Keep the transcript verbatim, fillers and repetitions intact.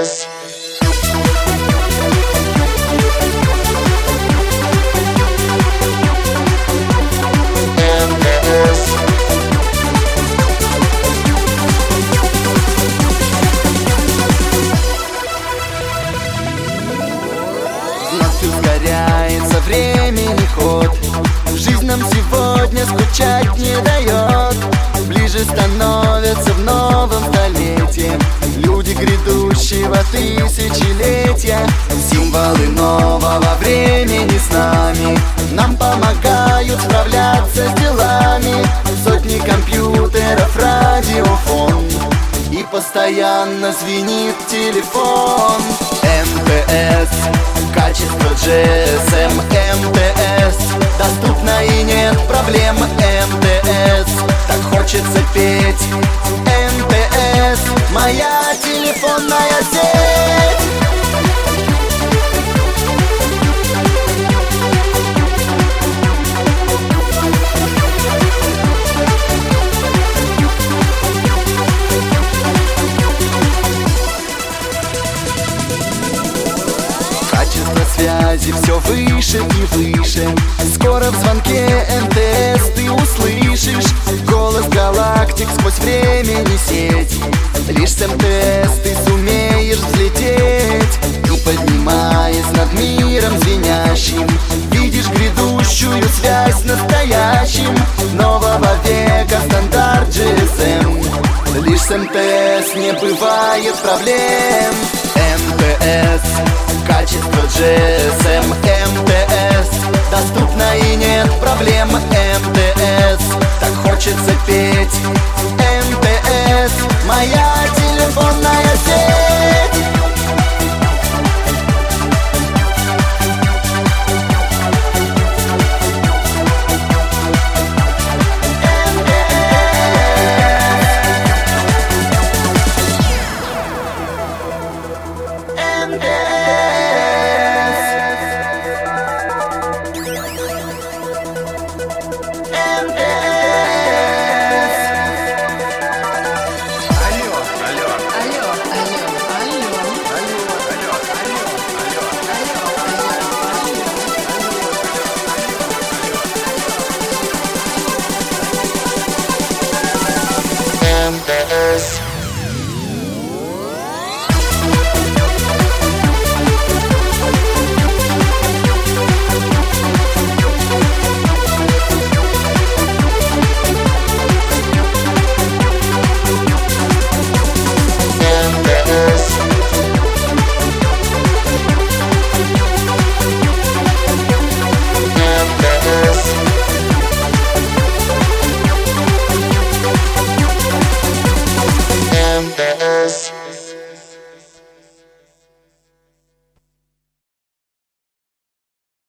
эс. Вновь ускоряется времени ход, жизнь нам сегодня скучать не дает. Ближе становятся в новом столетии люди грядущего тысячелетия. Символы нового времени с нами нам помогают справляться с делами. Сотни компьютеров, радиофон, и постоянно звенит телефон. эм тэ эс, качество джи эс эм. эм тэ эс, доступно и нет проблем. эм тэ эс, так хочется петь. эм тэ эс, моя телефонная сеть. Качество связи все выше и выше. Скоро в звонке эн тэ эс ты услышишь голос галактик сквозь времени сеть. Лишь с эм тэ эс ты сумеешь взлететь. И поднимаясь над миром звенящим, видишь грядущую связь с настоящим. Нового века стандарт джи эс эм. Лишь с эм тэ эс не бывает проблем. эм тэ эс, качество джи эс эм. эм тэ эс, доступно и нет проблем. эм тэ эс, так хочется петь.